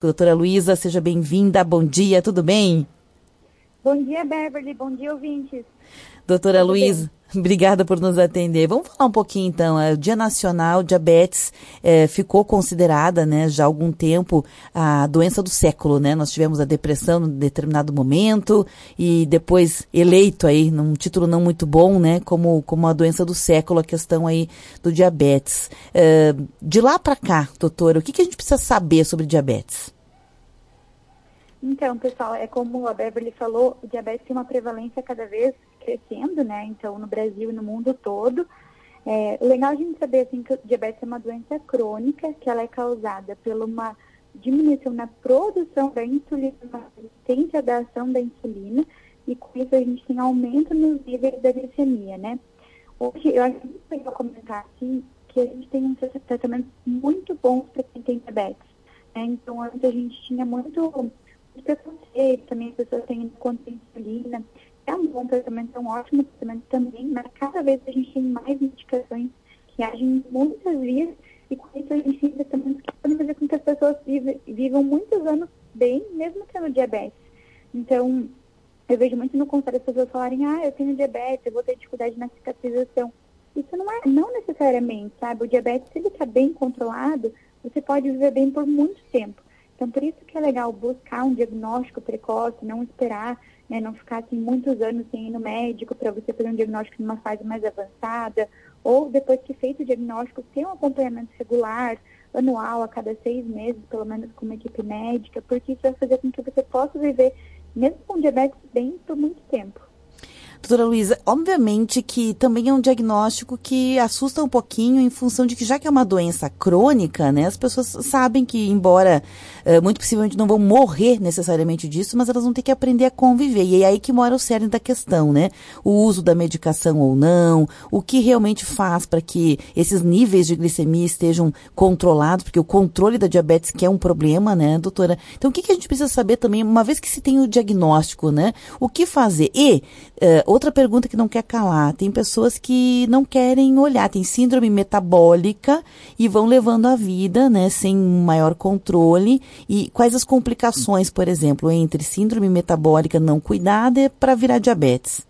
Doutora Luísa, seja bem-vinda. Bom dia, tudo bem? Bom dia, Beverly. Bom dia, ouvintes. Doutora Tudo bem? Luísa, obrigada por nos atender. Vamos falar um pouquinho, então. O Dia Nacional Diabetes ficou considerada, né, já há algum tempo, a doença do século, né? Nós tivemos a depressão em determinado momento e depois eleito aí, num título não muito bom, né, como a doença do século, a questão aí do diabetes. De lá para cá, doutora, o que a gente precisa saber sobre diabetes? Então, pessoal, é como a Beverly falou, o diabetes tem uma prevalência cada vez crescendo, né? Então, no Brasil e no mundo todo. Legal a gente saber, assim, que o diabetes é uma doença crônica, que ela é causada por uma diminuição na produção da insulina, uma resistência da ação da insulina, e com isso a gente tem aumento nos níveis da glicemia, né? Hoje, eu acho muito legal comentar, assim, que a gente tem um tratamento muito bom para quem tem diabetes, né? Então, antes a gente tinha muito preconceito, também as pessoas têm contra a insulina. É um bom tratamento, é um ótimo tratamento também, mas cada vez a gente tem mais medicações que agem em muitas vias, e com isso a gente tem tratamentos que podem fazer com que as pessoas vivam muitos anos bem, mesmo tendo diabetes. Então, eu vejo muito no consultório as pessoas falarem, eu tenho diabetes, eu vou ter dificuldade na cicatrização. Isso não necessariamente, sabe? O diabetes, se ele está bem controlado, você pode viver bem por muito tempo. Então, por isso que é legal buscar um diagnóstico precoce, não esperar, né, não ficar assim muitos anos sem ir no médico para você fazer um diagnóstico numa fase mais avançada, ou depois que feito o diagnóstico, ter um acompanhamento regular, anual, a cada 6 meses, pelo menos com uma equipe médica, porque isso vai fazer com que você possa viver, mesmo com diabetes, bem por muito tempo. Doutora Luísa, obviamente que também é um diagnóstico que assusta um pouquinho em função de que, já que é uma doença crônica, né, as pessoas sabem que, embora muito possivelmente não vão morrer necessariamente disso, mas elas vão ter que aprender a conviver. E é aí que mora o cerne da questão, né? O uso da medicação ou não, o que realmente faz para que esses níveis de glicemia estejam controlados, porque o controle da diabetes que é um problema, né, doutora? Então, o que a gente precisa saber também, uma vez que se tem o diagnóstico, né, o que fazer? E outra pergunta que não quer calar, tem pessoas que não querem olhar, tem síndrome metabólica e vão levando a vida, né, sem maior controle. E quais as complicações, por exemplo, entre síndrome metabólica não cuidada para virar diabetes?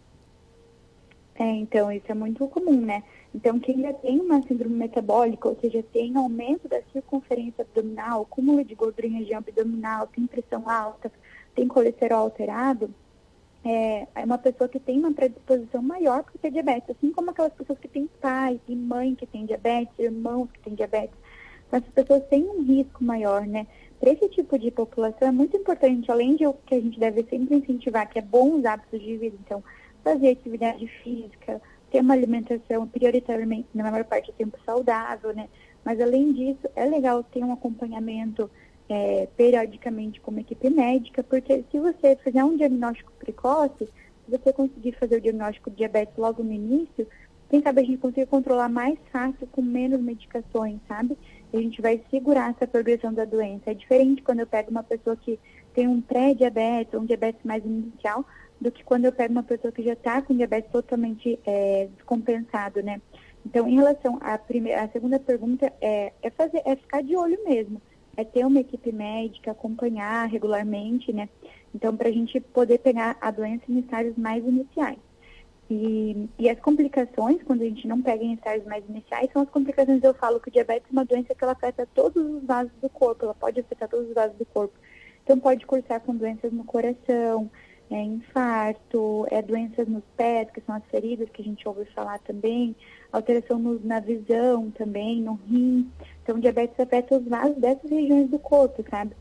Então, isso é muito comum, né? Então, quem já tem uma síndrome metabólica, ou seja, tem aumento da circunferência abdominal, acúmulo de gordura em região abdominal, tem pressão alta, tem colesterol alterado, é uma pessoa que tem uma predisposição maior para ter diabetes, assim como aquelas pessoas que têm pai e mãe que têm diabetes, irmãos que têm diabetes. Então, essas pessoas têm um risco maior, né? Para esse tipo de população é muito importante, além de o que a gente deve sempre incentivar, que é bons hábitos de vida, então, fazer atividade física, ter uma alimentação prioritariamente, na maior parte do tempo, saudável, né? Mas, além disso, é legal ter um acompanhamento periodicamente com uma equipe médica, porque se você fizer um diagnóstico precoce, se você conseguir fazer o diagnóstico de diabetes logo no início, quem sabe a gente consiga controlar mais fácil, com menos medicações, sabe? E a gente vai segurar essa progressão da doença. É diferente quando eu pego uma pessoa que tem um pré-diabetes, ou um diabetes mais inicial, do que quando eu pego uma pessoa que já está com diabetes totalmente descompensado, né? Então, em relação à segunda pergunta, é ficar de olho mesmo. É ter uma equipe médica, acompanhar regularmente, né? Então, para a gente poder pegar a doença em estágios mais iniciais. E as complicações, quando a gente não pega em estágios mais iniciais, são as complicações, eu falo que o diabetes é uma doença que ela afeta todos os vasos do corpo, ela pode afetar todos os vasos do corpo. Então, pode cursar com doenças no coração, infarto, doenças nos pés, que são as feridas que a gente ouve falar também, alteração na visão também, no rim. Então, o diabetes afeta os vasos dessas regiões do corpo, sabe?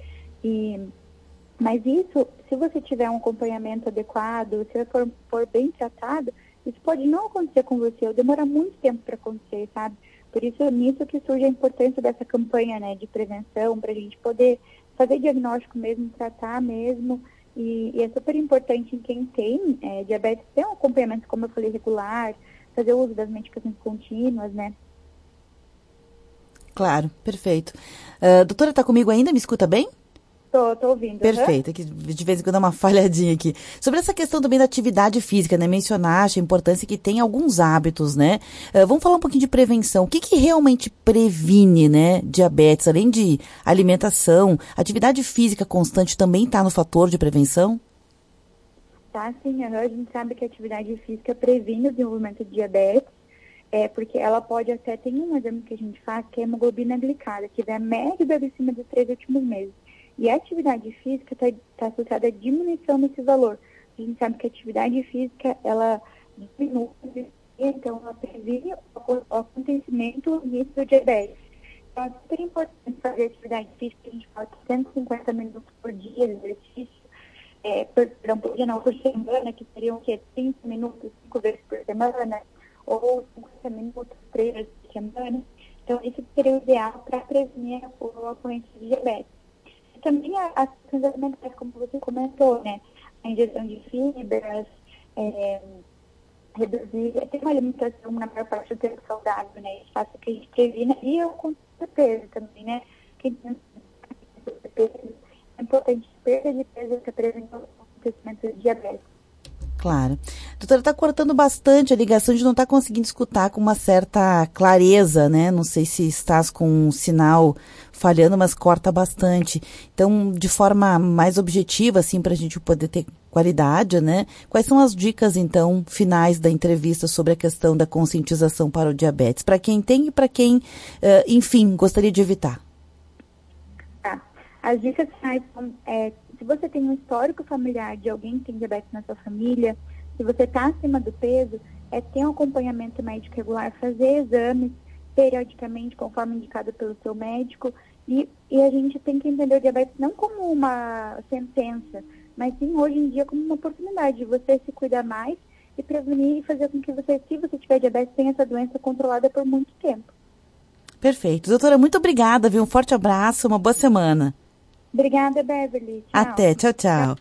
Mas isso, se você tiver um acompanhamento adequado, se você for bem tratado, isso pode não acontecer com você, ou demorar muito tempo para acontecer, sabe? Por isso, nisso que surge a importância dessa campanha, né, de prevenção, para a gente poder fazer diagnóstico mesmo, tratar mesmo. E é super importante em quem tem diabetes ter um acompanhamento, como eu falei, regular, fazer o uso das medicações contínuas, né? Claro, perfeito. Doutora, está comigo ainda? Me escuta bem? Tô ouvindo. Perfeito, que de vez em quando dá uma falhadinha aqui. Sobre essa questão também da atividade física, né? Mencionaste a importância que tem alguns hábitos, né? Vamos falar um pouquinho de prevenção. O que realmente previne, né, diabetes? Além de alimentação, atividade física constante também está no fator de prevenção? Tá, sim. A gente sabe que a atividade física previne o desenvolvimento de diabetes, porque ela pode até, tem um exame que a gente faz, que é a hemoglobina glicada, que é a média da glicemia dos 3 últimos meses. E a atividade física está associada à diminuição desse valor. A gente sabe que a atividade física, ela diminui, então ela previne o acontecimento e início do diabetes. Então é super importante fazer atividade física, a gente fala que 150 minutos por dia de exercício, por semana, que seriam o quê? 30 minutos, 5 vezes por semana, ou 50 minutos, 3 vezes por semana. Então isso seria o ideal para prevenir o ocorrência de diabetes. Também as questões alimentares, como você comentou, né? A ingestão de fibras, reduzir, ter uma alimentação na maior parte do tempo saudável, né? Isso faz com que a gente previna e o consumo de peso também, né? Quem tem peso, é importante perda de peso para prevenir o acontecimento de diabetes. Claro. Doutora, está cortando bastante a ligação, de não estar conseguindo escutar com uma certa clareza, né? Não sei se estás com um sinal falhando, mas corta bastante. Então, de forma mais objetiva, assim, para a gente poder ter qualidade, né? Quais são as dicas, então, finais da entrevista sobre a questão da conscientização para o diabetes? Para quem tem e para quem, enfim, gostaria de evitar. Tá. As dicas finais são... se você tem um histórico familiar de alguém que tem diabetes na sua família, se você está acima do peso, ter um acompanhamento médico regular, fazer exames periodicamente, conforme indicado pelo seu médico, e a gente tem que entender o diabetes não como uma sentença, mas sim hoje em dia como uma oportunidade de você se cuidar mais e prevenir e fazer com que você, se você tiver diabetes, tenha essa doença controlada por muito tempo. Perfeito. Doutora, muito obrigada, viu? Um forte abraço, uma boa semana. Obrigada, Beverly. Tchau. Até, tchau, tchau.